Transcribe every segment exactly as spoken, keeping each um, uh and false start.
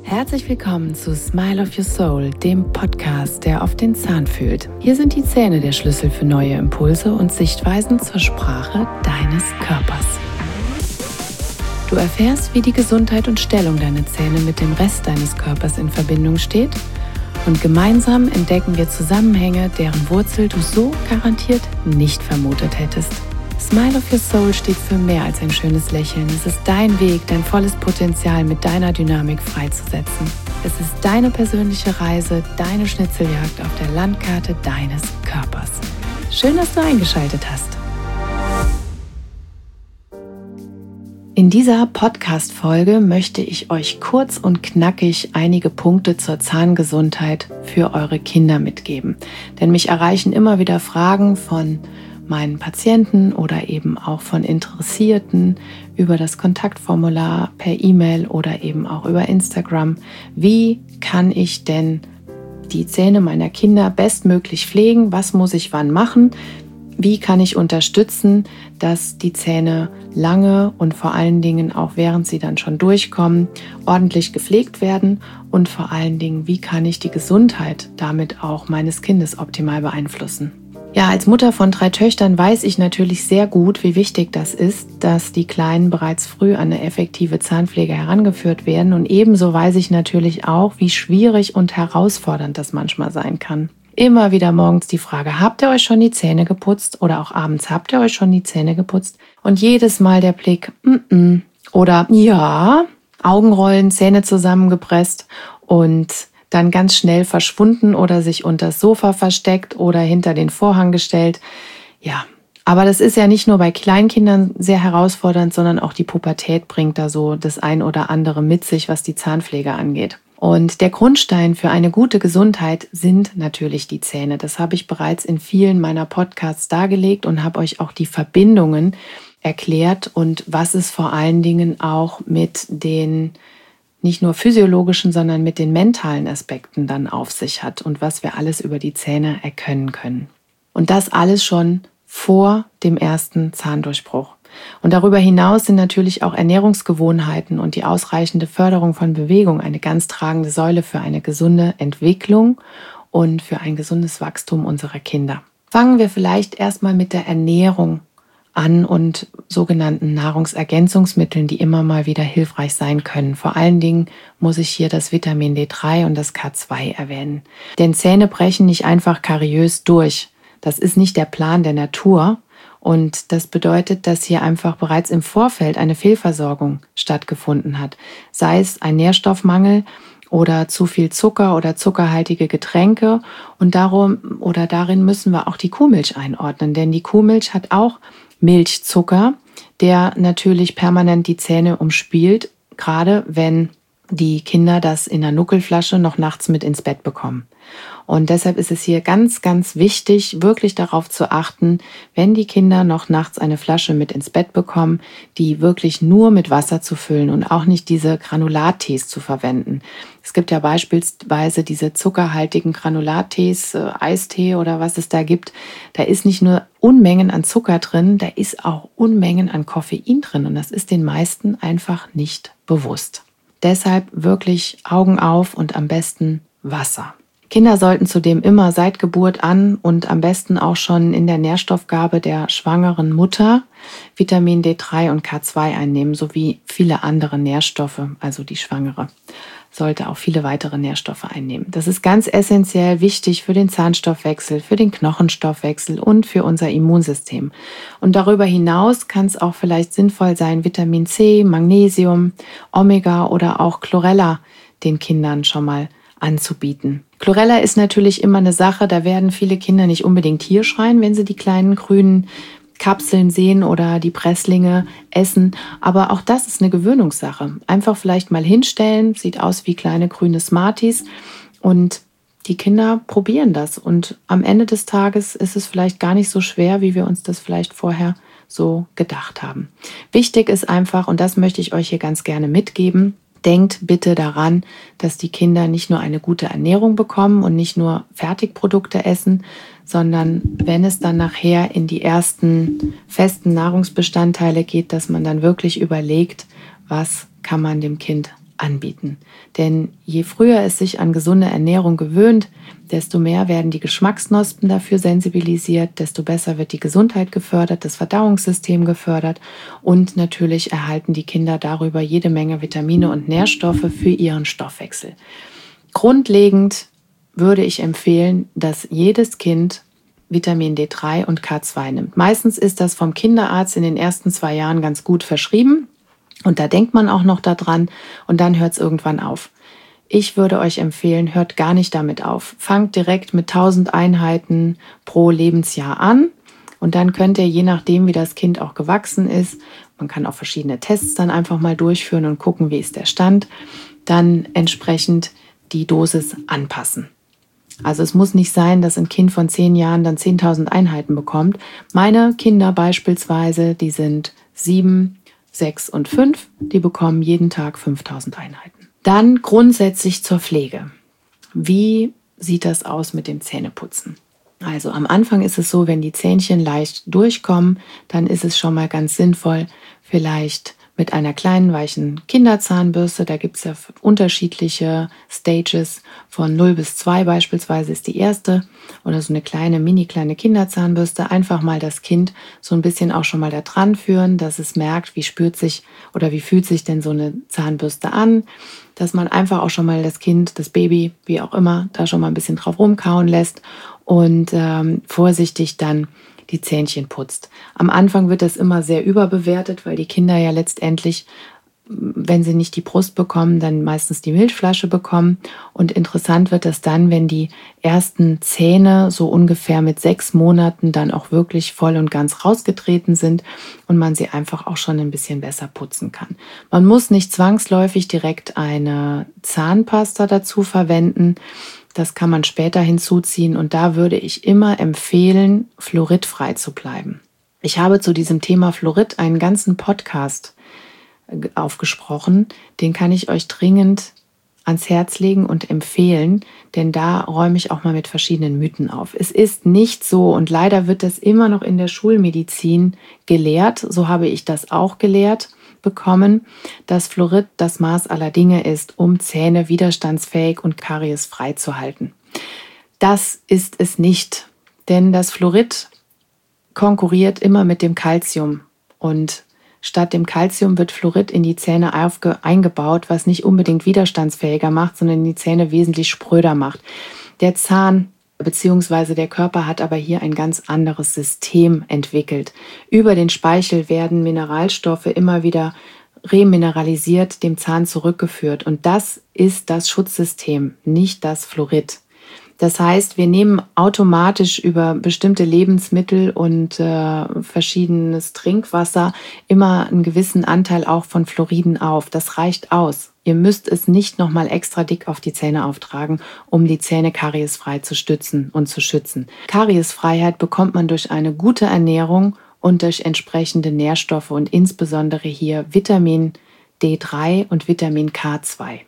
Herzlich willkommen zu Smile of Your Soul, dem Podcast, der auf den Zahn fühlt. Hier sind die Zähne der Schlüssel für neue Impulse und Sichtweisen zur Sprache deines Körpers. Du erfährst, wie die Gesundheit und Stellung deiner Zähne mit dem Rest deines Körpers in Verbindung steht, und gemeinsam entdecken wir Zusammenhänge, deren Wurzel du so garantiert nicht vermutet hättest. Smile of Your Soul steht für mehr als ein schönes Lächeln. Es ist dein Weg, dein volles Potenzial mit deiner Dynamik freizusetzen. Es ist deine persönliche Reise, deine Schnitzeljagd auf der Landkarte deines Körpers. Schön, dass du eingeschaltet hast. In dieser Podcast-Folge möchte ich euch kurz und knackig einige Punkte zur Zahngesundheit für eure Kinder mitgeben. Denn mich erreichen immer wieder Fragen von meinen Patienten oder eben auch von Interessierten über das Kontaktformular per E-Mail oder eben auch über Instagram. Wie kann ich denn die Zähne meiner Kinder bestmöglich pflegen? Was muss ich wann machen? Wie kann ich unterstützen, dass die Zähne lange und vor allen Dingen auch während sie dann schon durchkommen, ordentlich gepflegt werden? Und vor allen Dingen, wie kann ich die Gesundheit damit auch meines Kindes optimal beeinflussen? Ja, als Mutter von drei Töchtern weiß ich natürlich sehr gut, wie wichtig das ist, dass die Kleinen bereits früh an eine effektive Zahnpflege herangeführt werden. Und ebenso weiß ich natürlich auch, wie schwierig und herausfordernd das manchmal sein kann. Immer wieder morgens die Frage, habt ihr euch schon die Zähne geputzt? Oder auch abends, habt ihr euch schon die Zähne geputzt? Und jedes Mal der Blick, mm-mm. Oder ja, Augenrollen, Zähne zusammengepresst und dann ganz schnell verschwunden oder sich unter das Sofa versteckt oder hinter den Vorhang gestellt. Ja, aber das ist ja nicht nur bei Kleinkindern sehr herausfordernd, sondern auch die Pubertät bringt da so das ein oder andere mit sich, was die Zahnpflege angeht. Und der Grundstein für eine gute Gesundheit sind natürlich die Zähne. Das habe ich bereits in vielen meiner Podcasts dargelegt und habe euch auch die Verbindungen erklärt und was es vor allen Dingen auch mit den nicht nur physiologischen, sondern mit den mentalen Aspekten dann auf sich hat und was wir alles über die Zähne erkennen können. Und das alles schon vor dem ersten Zahndurchbruch. Und darüber hinaus sind natürlich auch Ernährungsgewohnheiten und die ausreichende Förderung von Bewegung eine ganz tragende Säule für eine gesunde Entwicklung und für ein gesundes Wachstum unserer Kinder. Fangen wir vielleicht erstmal mit der Ernährung an und sogenannten Nahrungsergänzungsmitteln, die immer mal wieder hilfreich sein können. Vor allen Dingen muss ich hier das Vitamin D drei und das K zwei erwähnen. Denn Zähne brechen nicht einfach kariös durch. Das ist nicht der Plan der Natur. Und das bedeutet, dass hier einfach bereits im Vorfeld eine Fehlversorgung stattgefunden hat. Sei es ein Nährstoffmangel oder zu viel Zucker oder zuckerhaltige Getränke. Und darum oder darin müssen wir auch die Kuhmilch einordnen. Denn die Kuhmilch hat auch Milchzucker, der natürlich permanent die Zähne umspielt, gerade wenn die Kinder das in der Nuckelflasche noch nachts mit ins Bett bekommen. Und deshalb ist es hier ganz, ganz wichtig, wirklich darauf zu achten, wenn die Kinder noch nachts eine Flasche mit ins Bett bekommen, die wirklich nur mit Wasser zu füllen und auch nicht diese Granulattees zu verwenden. Es gibt ja beispielsweise diese zuckerhaltigen Granulattees, äh, Eistee oder was es da gibt. Da ist nicht nur Unmengen an Zucker drin, da ist auch Unmengen an Koffein drin und das ist den meisten einfach nicht bewusst. Deshalb wirklich Augen auf und am besten Wasser. Kinder sollten zudem immer seit Geburt an und am besten auch schon in der Nährstoffgabe der schwangeren Mutter Vitamin D drei und K zwei einnehmen, sowie viele andere Nährstoffe, also die Schwangere sollte auch viele weitere Nährstoffe einnehmen. Das ist ganz essentiell wichtig für den Zahnstoffwechsel, für den Knochenstoffwechsel und für unser Immunsystem. Und darüber hinaus kann es auch vielleicht sinnvoll sein, Vitamin C, Magnesium, Omega oder auch Chlorella den Kindern schon mal anzubieten. Chlorella ist natürlich immer eine Sache, da werden viele Kinder nicht unbedingt hier schreien, wenn sie die kleinen grünen Kapseln sehen oder die Presslinge essen. Aber auch das ist eine Gewöhnungssache. Einfach vielleicht mal hinstellen, sieht aus wie kleine grüne Smarties und die Kinder probieren das. Und am Ende des Tages ist es vielleicht gar nicht so schwer, wie wir uns das vielleicht vorher so gedacht haben. Wichtig ist einfach, und das möchte ich euch hier ganz gerne mitgeben, denkt bitte daran, dass die Kinder nicht nur eine gute Ernährung bekommen und nicht nur Fertigprodukte essen, sondern wenn es dann nachher in die ersten festen Nahrungsbestandteile geht, dass man dann wirklich überlegt, was kann man dem Kind anbieten. Denn je früher es sich an gesunde Ernährung gewöhnt, desto mehr werden die Geschmacksknospen dafür sensibilisiert, desto besser wird die Gesundheit gefördert, das Verdauungssystem gefördert und natürlich erhalten die Kinder darüber jede Menge Vitamine und Nährstoffe für ihren Stoffwechsel. Grundlegend würde ich empfehlen, dass jedes Kind Vitamin D drei und K zwei nimmt. Meistens ist das vom Kinderarzt in den ersten zwei Jahren ganz gut verschrieben. Und da denkt man auch noch daran und dann hört es irgendwann auf. Ich würde euch empfehlen, hört gar nicht damit auf. Fangt direkt mit tausend Einheiten pro Lebensjahr an und dann könnt ihr, je nachdem wie das Kind auch gewachsen ist, man kann auch verschiedene Tests dann einfach mal durchführen und gucken, wie ist der Stand, dann entsprechend die Dosis anpassen. Also es muss nicht sein, dass ein Kind von zehn Jahren dann zehntausend Einheiten bekommt. Meine Kinder beispielsweise, die sind sieben, sechs und fünf, die bekommen jeden Tag fünftausend Einheiten. Dann grundsätzlich zur Pflege. Wie sieht das aus mit dem Zähneputzen? Also am Anfang ist es so, wenn die Zähnchen leicht durchkommen, dann ist es schon mal ganz sinnvoll, vielleicht mit einer kleinen, weichen Kinderzahnbürste, da gibt es ja unterschiedliche Stages, von null bis zwei beispielsweise ist die erste, oder so eine kleine, mini kleine Kinderzahnbürste, einfach mal das Kind so ein bisschen auch schon mal da dran führen, dass es merkt, wie spürt sich oder wie fühlt sich denn so eine Zahnbürste an, dass man einfach auch schon mal das Kind, das Baby, wie auch immer, da schon mal ein bisschen drauf rumkauen lässt und ähm, vorsichtig dann die Zähnchen putzt. Am Anfang wird das immer sehr überbewertet, weil die Kinder ja letztendlich, wenn sie nicht die Brust bekommen, dann meistens die Milchflasche bekommen. Und interessant wird das dann, wenn die ersten Zähne so ungefähr mit sechs Monaten dann auch wirklich voll und ganz rausgetreten sind und man sie einfach auch schon ein bisschen besser putzen kann. Man muss nicht zwangsläufig direkt eine Zahnpasta dazu verwenden. Das kann man später hinzuziehen und da würde ich immer empfehlen, fluoridfrei zu bleiben. Ich habe zu diesem Thema Fluorid einen ganzen Podcast aufgesprochen. Den kann ich euch dringend ans Herz legen und empfehlen, denn da räume ich auch mal mit verschiedenen Mythen auf. Es ist nicht so und leider wird das immer noch in der Schulmedizin gelehrt, so habe ich das auch gelehrt bekommen, dass Fluorid das Maß aller Dinge ist, um Zähne widerstandsfähig und kariesfrei zu halten. Das ist es nicht, denn das Fluorid konkurriert immer mit dem Calcium und statt dem Calcium wird Fluorid in die Zähne aufge- eingebaut, was nicht unbedingt widerstandsfähiger macht, sondern die Zähne wesentlich spröder macht. Der Zahn bzw. der Körper hat aber hier ein ganz anderes System entwickelt. Über den Speichel werden Mineralstoffe immer wieder remineralisiert, dem Zahn zurückgeführt. Und das ist das Schutzsystem, nicht das Fluorid. Das heißt, wir nehmen automatisch über bestimmte Lebensmittel und äh, verschiedenes Trinkwasser immer einen gewissen Anteil auch von Fluoriden auf. Das reicht aus. Ihr müsst es nicht nochmal extra dick auf die Zähne auftragen, um die Zähne kariesfrei zu stützen und zu schützen. Kariesfreiheit bekommt man durch eine gute Ernährung und durch entsprechende Nährstoffe und insbesondere hier Vitamin D drei und Vitamin K zwei.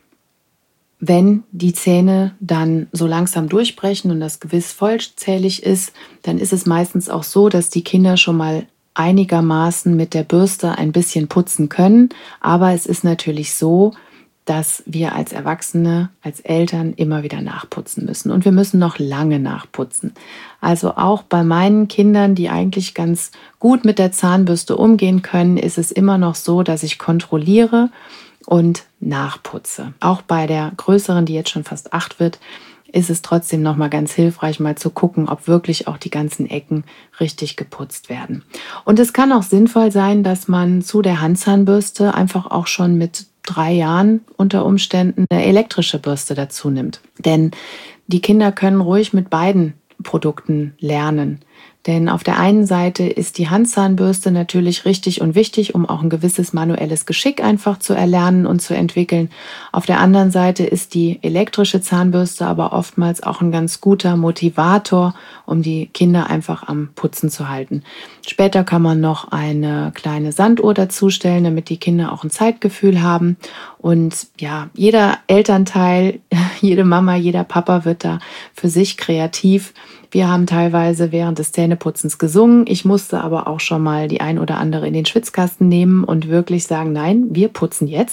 Wenn die Zähne dann so langsam durchbrechen und das Gebiss vollzählig ist, dann ist es meistens auch so, dass die Kinder schon mal einigermaßen mit der Bürste ein bisschen putzen können. Aber es ist natürlich so, dass wir als Erwachsene, als Eltern immer wieder nachputzen müssen. Und wir müssen noch lange nachputzen. Also auch bei meinen Kindern, die eigentlich ganz gut mit der Zahnbürste umgehen können, ist es immer noch so, dass ich kontrolliere und nachputze. Auch bei der größeren, die jetzt schon fast acht wird, ist es trotzdem noch mal ganz hilfreich, mal zu gucken, ob wirklich auch die ganzen Ecken richtig geputzt werden. Und es kann auch sinnvoll sein, dass man zu der Handzahnbürste einfach auch schon mit drei Jahren unter Umständen eine elektrische Bürste dazu nimmt. Denn die Kinder können ruhig mit beiden Produkten lernen. Denn auf der einen Seite ist die Handzahnbürste natürlich richtig und wichtig, um auch ein gewisses manuelles Geschick einfach zu erlernen und zu entwickeln. Auf der anderen Seite ist die elektrische Zahnbürste aber oftmals auch ein ganz guter Motivator, um die Kinder einfach am Putzen zu halten. Später kann man noch eine kleine Sanduhr dazustellen, damit die Kinder auch ein Zeitgefühl haben. Und ja, jeder Elternteil, jede Mama, jeder Papa wird da für sich kreativ. Wir haben teilweise während des Zähneputzens gesungen. Ich musste aber auch schon mal die ein oder andere in den Schwitzkasten nehmen und wirklich sagen, nein, wir putzen jetzt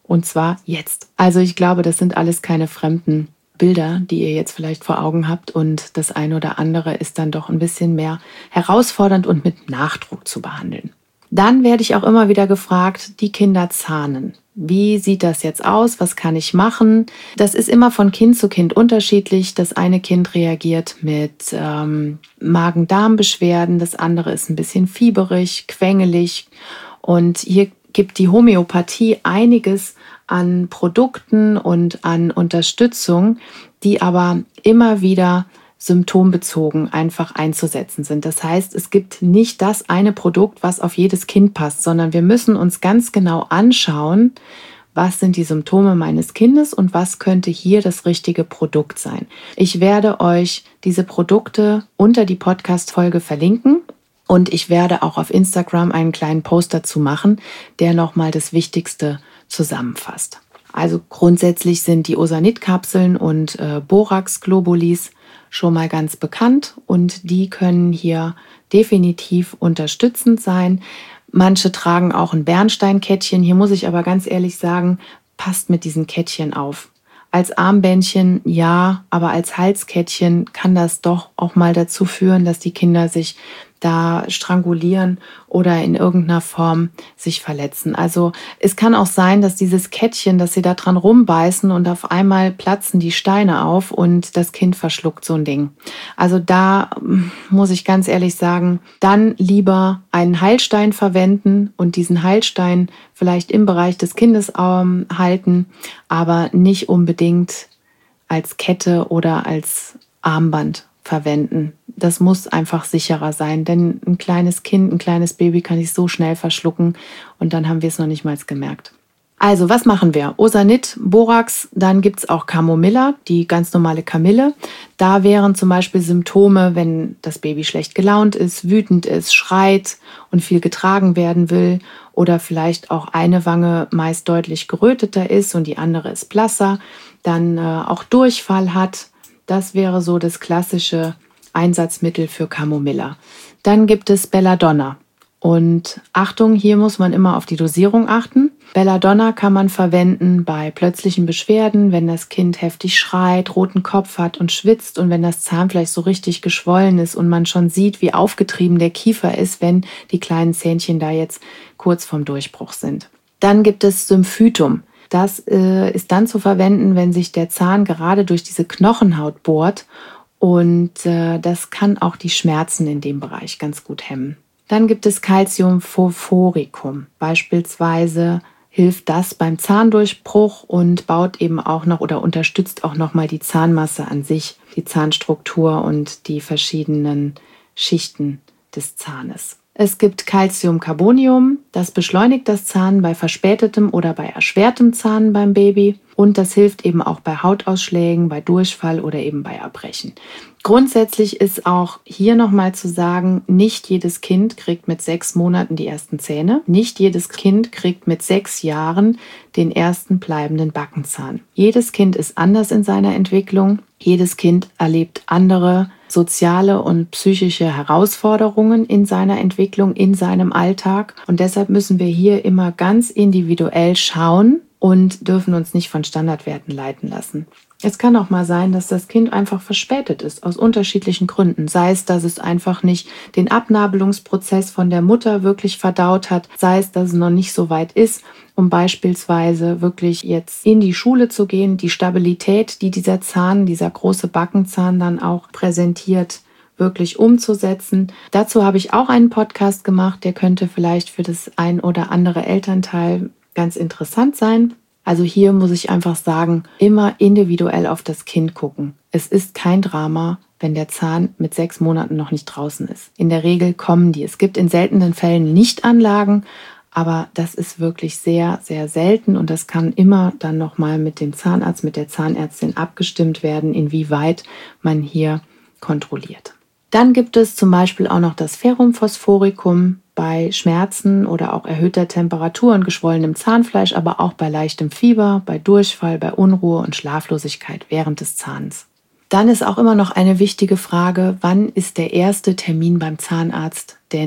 Und zwar jetzt. Also ich glaube, das sind alles keine fremden Bilder, die ihr jetzt vielleicht vor Augen habt. Und das eine oder andere ist dann doch ein bisschen mehr herausfordernd und mit Nachdruck zu behandeln. Dann werde ich auch immer wieder gefragt, die Kinder zahnen. Wie sieht das jetzt aus? Was kann ich machen? Das ist immer von Kind zu Kind unterschiedlich. Das eine Kind reagiert mit ähm, Magen-Darm-Beschwerden, das andere ist ein bisschen fieberig, quengelig. Und hier gibt die Homöopathie einiges an Produkten und an Unterstützung, die aber immer wieder symptombezogen einfach einzusetzen sind. Das heißt, es gibt nicht das eine Produkt, was auf jedes Kind passt, sondern wir müssen uns ganz genau anschauen, was sind die Symptome meines Kindes und was könnte hier das richtige Produkt sein. Ich werde euch diese Produkte unter die Podcast-Folge verlinken und ich werde auch auf Instagram einen kleinen Post dazu machen, der nochmal das Wichtigste zusammenfasst. Also grundsätzlich sind die Osanit-Kapseln und äh, Borax-Globulis schon mal ganz bekannt und die können hier definitiv unterstützend sein. Manche tragen auch ein Bernsteinkettchen. Hier muss ich aber ganz ehrlich sagen, passt mit diesen Kettchen auf. Als Armbändchen ja, aber als Halskettchen kann das doch auch mal dazu führen, dass die Kinder sich da strangulieren oder in irgendeiner Form sich verletzen. Also es kann auch sein, dass dieses Kettchen, dass sie da dran rumbeißen und auf einmal platzen die Steine auf und das Kind verschluckt so ein Ding. Also da muss ich ganz ehrlich sagen, dann lieber einen Heilstein verwenden und diesen Heilstein vielleicht im Bereich des Kindes ähm, halten, aber nicht unbedingt als Kette oder als Armband verwenden. Das muss einfach sicherer sein, denn ein kleines Kind, ein kleines Baby kann sich so schnell verschlucken und dann haben wir es noch nicht mal gemerkt. Also, was machen wir? Osanit, Borax, dann gibt es auch Camomilla, die ganz normale Kamille. Da wären zum Beispiel Symptome, wenn das Baby schlecht gelaunt ist, wütend ist, schreit und viel getragen werden will oder vielleicht auch eine Wange meist deutlich geröteter ist und die andere ist blasser, dann äh, auch Durchfall hat. Das wäre so das klassische Einsatzmittel für Camomilla. Dann gibt es Belladonna. Und Achtung, hier muss man immer auf die Dosierung achten. Belladonna kann man verwenden bei plötzlichen Beschwerden, wenn das Kind heftig schreit, roten Kopf hat und schwitzt und wenn das Zahnfleisch so richtig geschwollen ist und man schon sieht, wie aufgetrieben der Kiefer ist, wenn die kleinen Zähnchen da jetzt kurz vorm Durchbruch sind. Dann gibt es Symphytum. Das äh, ist dann zu verwenden, wenn sich der Zahn gerade durch diese Knochenhaut bohrt und äh, das kann auch die Schmerzen in dem Bereich ganz gut hemmen. Dann gibt es Calcium phosphoricum. Beispielsweise hilft das beim Zahndurchbruch und baut eben auch noch oder unterstützt auch nochmal die Zahnmasse an sich, die Zahnstruktur und die verschiedenen Schichten des Zahnes. Es gibt Calciumcarbonium, das beschleunigt das Zahnen bei verspätetem oder bei erschwertem Zahnen beim Baby und das hilft eben auch bei Hautausschlägen, bei Durchfall oder eben bei Erbrechen. Grundsätzlich ist auch hier nochmal zu sagen, nicht jedes Kind kriegt mit sechs Monaten die ersten Zähne, nicht jedes Kind kriegt mit sechs Jahren den ersten bleibenden Backenzahn. Jedes Kind ist anders in seiner Entwicklung, jedes Kind erlebt andere soziale und psychische Herausforderungen in seiner Entwicklung, in seinem Alltag. Und deshalb müssen wir hier immer ganz individuell schauen und dürfen uns nicht von Standardwerten leiten lassen. Es kann auch mal sein, dass das Kind einfach verspätet ist, aus unterschiedlichen Gründen. Sei es, dass es einfach nicht den Abnabelungsprozess von der Mutter wirklich verdaut hat, sei es, dass es noch nicht so weit ist, um beispielsweise wirklich jetzt in die Schule zu gehen, die Stabilität, die dieser Zahn, dieser große Backenzahn dann auch präsentiert, wirklich umzusetzen. Dazu habe ich auch einen Podcast gemacht, der könnte vielleicht für das ein oder andere Elternteil ganz interessant sein. Also hier muss ich einfach sagen, immer individuell auf das Kind gucken. Es ist kein Drama, wenn der Zahn mit sechs Monaten noch nicht draußen ist. In der Regel kommen die. Es gibt in seltenen Fällen Nichtanlagen, aber das ist wirklich sehr, sehr selten und das kann immer dann nochmal mit dem Zahnarzt, mit der Zahnärztin abgestimmt werden, inwieweit man hier kontrolliert. Dann gibt es zum Beispiel auch noch das Ferrum phosphoricum bei Schmerzen oder auch erhöhter Temperatur und geschwollenem Zahnfleisch, aber auch bei leichtem Fieber, bei Durchfall, bei Unruhe und Schlaflosigkeit während des Zahns. Dann ist auch immer noch eine wichtige Frage, wann ist der erste Termin beim Zahnarzt denn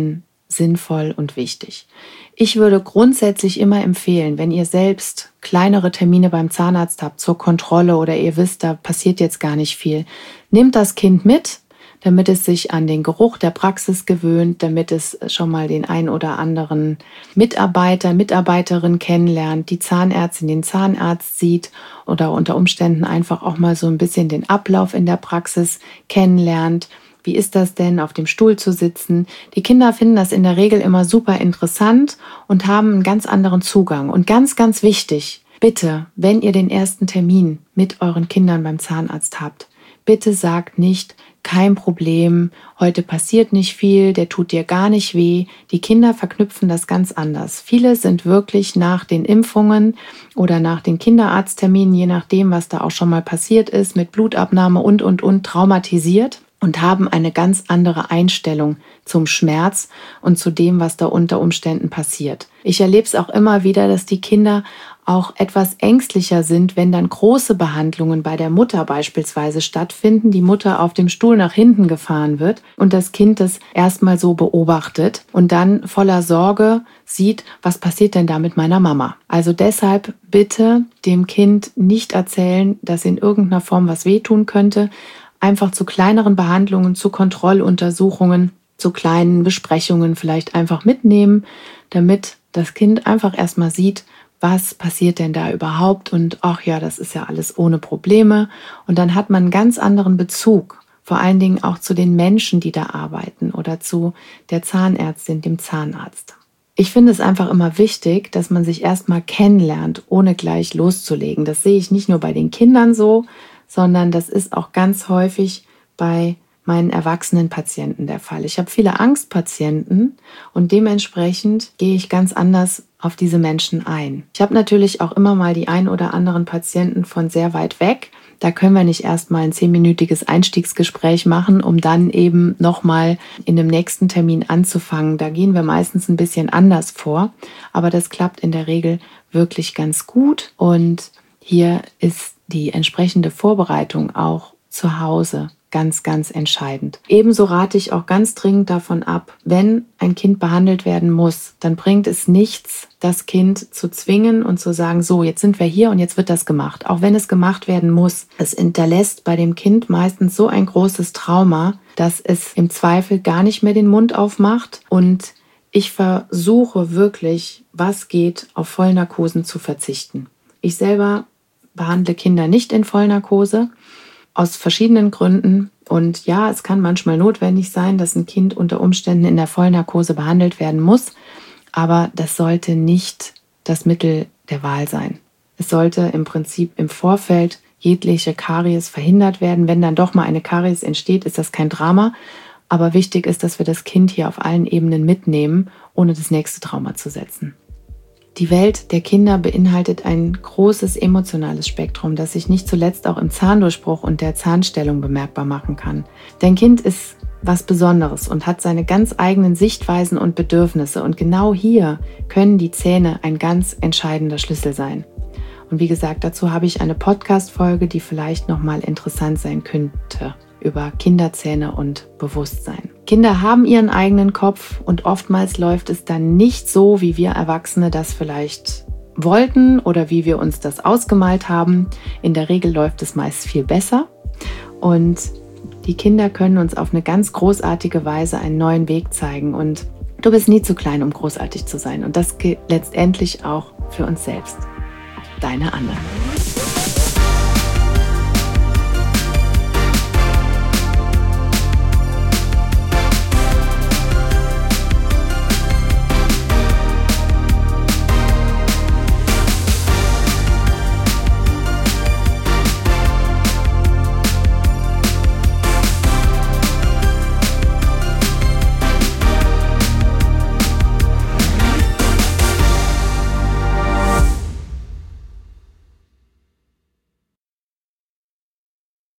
sinnvoll und wichtig. Ich würde grundsätzlich immer empfehlen, wenn ihr selbst kleinere Termine beim Zahnarzt habt zur Kontrolle oder ihr wisst, da passiert jetzt gar nicht viel, nehmt das Kind mit, damit es sich an den Geruch der Praxis gewöhnt, damit es schon mal den ein oder anderen Mitarbeiter, Mitarbeiterin kennenlernt, die Zahnärztin, den Zahnarzt sieht oder unter Umständen einfach auch mal so ein bisschen den Ablauf in der Praxis kennenlernt. Wie ist das denn, auf dem Stuhl zu sitzen? Die Kinder finden das in der Regel immer super interessant und haben einen ganz anderen Zugang. Und ganz, ganz wichtig, bitte, wenn ihr den ersten Termin mit euren Kindern beim Zahnarzt habt, bitte sagt nicht, kein Problem, heute passiert nicht viel, der tut dir gar nicht weh. Die Kinder verknüpfen das ganz anders. Viele sind wirklich nach den Impfungen oder nach den Kinderarztterminen, je nachdem, was da auch schon mal passiert ist, mit Blutabnahme und, und, und, traumatisiert und haben eine ganz andere Einstellung zum Schmerz und zu dem, was da unter Umständen passiert. Ich erlebe es auch immer wieder, dass die Kinder auch etwas ängstlicher sind, wenn dann große Behandlungen bei der Mutter beispielsweise stattfinden, die Mutter auf dem Stuhl nach hinten gefahren wird und das Kind das erstmal so beobachtet und dann voller Sorge sieht, was passiert denn da mit meiner Mama? Also deshalb bitte dem Kind nicht erzählen, dass in irgendeiner Form was wehtun könnte, einfach zu kleineren Behandlungen, zu Kontrolluntersuchungen, zu kleinen Besprechungen vielleicht einfach mitnehmen, damit das Kind einfach erstmal sieht, was passiert denn da überhaupt und ach ja, das ist ja alles ohne Probleme. Und dann hat man einen ganz anderen Bezug, vor allen Dingen auch zu den Menschen, die da arbeiten oder zu der Zahnärztin, dem Zahnarzt. Ich finde es einfach immer wichtig, dass man sich erstmal kennenlernt, ohne gleich loszulegen. Das sehe ich nicht nur bei den Kindern so, sondern das ist auch ganz häufig bei meinen erwachsenen Patienten der Fall. Ich habe viele Angstpatienten und dementsprechend gehe ich ganz anders auf diese Menschen ein. Ich habe natürlich auch immer mal die ein oder anderen Patienten von sehr weit weg. Da können wir nicht erst mal ein zehnminütiges Einstiegsgespräch machen, um dann eben nochmal in dem nächsten Termin anzufangen. Da gehen wir meistens ein bisschen anders vor, aber das klappt in der Regel wirklich ganz gut und hier ist die entsprechende Vorbereitung auch zu Hause ganz, ganz entscheidend. Ebenso rate ich auch ganz dringend davon ab, wenn ein Kind behandelt werden muss, dann bringt es nichts, das Kind zu zwingen und zu sagen, so, jetzt sind wir hier und jetzt wird das gemacht. Auch wenn es gemacht werden muss. Es hinterlässt bei dem Kind meistens so ein großes Trauma, dass es im Zweifel gar nicht mehr den Mund aufmacht. Und ich versuche wirklich, was geht, auf Vollnarkosen zu verzichten. Ich selber behandle Kinder nicht in Vollnarkose, aus verschiedenen Gründen. Und ja, es kann manchmal notwendig sein, dass ein Kind unter Umständen in der Vollnarkose behandelt werden muss. Aber das sollte nicht das Mittel der Wahl sein. Es sollte im Prinzip im Vorfeld jegliche Karies verhindert werden. Wenn dann doch mal eine Karies entsteht, ist das kein Drama. Aber wichtig ist, dass wir das Kind hier auf allen Ebenen mitnehmen, ohne das nächste Trauma zu setzen. Die Welt der Kinder beinhaltet ein großes emotionales Spektrum, das sich nicht zuletzt auch im Zahndurchbruch und der Zahnstellung bemerkbar machen kann. Dein Kind ist was Besonderes und hat seine ganz eigenen Sichtweisen und Bedürfnisse. Und genau hier können die Zähne ein ganz entscheidender Schlüssel sein. Und wie gesagt, dazu habe ich eine Podcast-Folge, die vielleicht nochmal interessant sein könnte, über Kinderzähne und Bewusstsein. Kinder haben ihren eigenen Kopf und oftmals läuft es dann nicht so, wie wir Erwachsene das vielleicht wollten oder wie wir uns das ausgemalt haben. In der Regel läuft es meist viel besser und die Kinder können uns auf eine ganz großartige Weise einen neuen Weg zeigen und du bist nie zu klein, um großartig zu sein und das gilt letztendlich auch für uns selbst. Deine Anna.